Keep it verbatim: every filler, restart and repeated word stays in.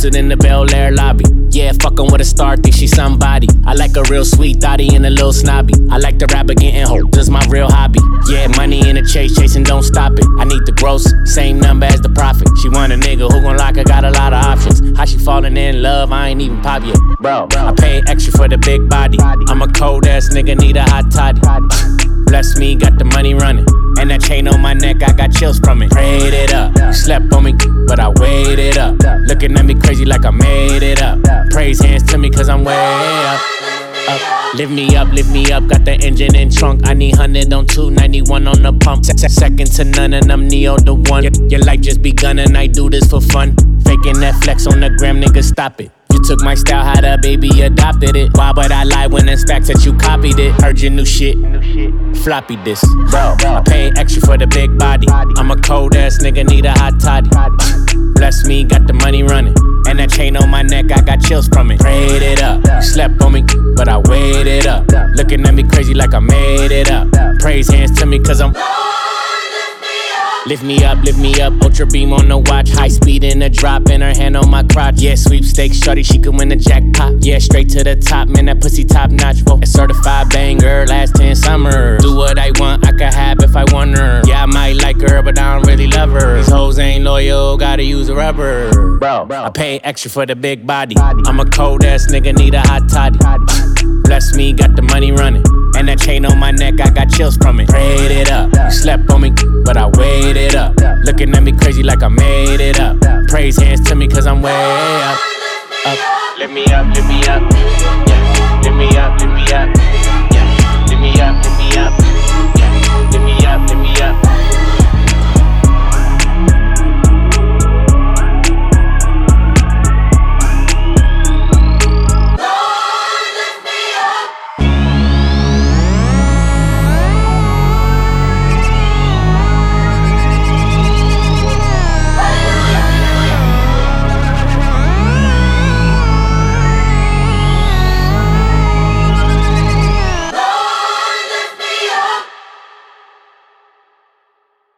posted in the Bel Air lobby. Yeah, fucking with a star, think she somebody. I like a real sweet thotty and a little snobby. I like the rapper getting hoes, that's my real hobby. Yeah, money in the chase, chasing, don't stop it. I need the gross, same number as the profit. She want a nigga who gon' lock her, got a lot of options. How she falling in love, I ain't even pop yet. Bro, I pay extra for the big body. I'm a cold ass nigga, need a hot toddy. Bless me, got the money running. And that chain on my neck, I got chills from it. Prayed it up, you slept on me, but I waited up. Looking at me crazy like I made it up. Praise hands to me cause I'm way up. Up. Lift me up, lift me up, got the engine in trunk. I need one hundred on two ninety-one on the pump. Se- second to none and I'm Neo the one. Your, your life just begun and I do this for fun. Faking that flex on the gram, nigga, stop it. You took my style, how the baby adopted it. Why would I lie when it's facts that you copied it? Heard your new shit, floppy disk. Bro, I pay extra for the big body. I'm a cold ass nigga, need a hot toddy. Bless me, got the money running. And that chain on my neck, I got chills from it. Prayed it up, you slept on me, but I waited up. Looking at me crazy like I made it up. Praise hands to me cause I'm lift me up, lift me up, ultra beam on the watch. High speed in the drop, and her hand on my crotch. Yeah, sweepstakes, shorty, she could win the jackpot. Yeah, straight to the top, man, that pussy top notch. Whoa, a certified banger, last ten summers. Do what I want, I could have if I want her. Yeah, I might like her, but I don't really love her. These hoes ain't loyal, gotta use a rubber. Bro, I pay extra for the big body. I'm a cold ass nigga, need a hot toddy. Bless me, got the money running. And that chain on my neck, I got chills from it. Prayed it up, you slept on me, but I waited up. Looking at me crazy like I made it up. Praise hands to me cause I'm way up. Up. Lift me up, lift me up.